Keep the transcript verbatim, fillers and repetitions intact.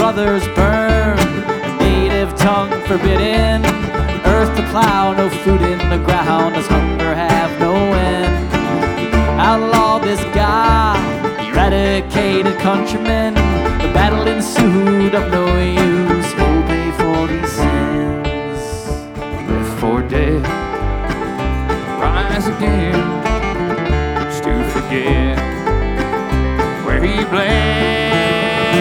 brothers burned, native tongue forbidden, earth to plow, no food in the ground, does hunger have no end? Outlaw this guy, eradicated countrymen, the battle ensued of no use, he'll pay for these sins. Live for dead, rise again, just to forget.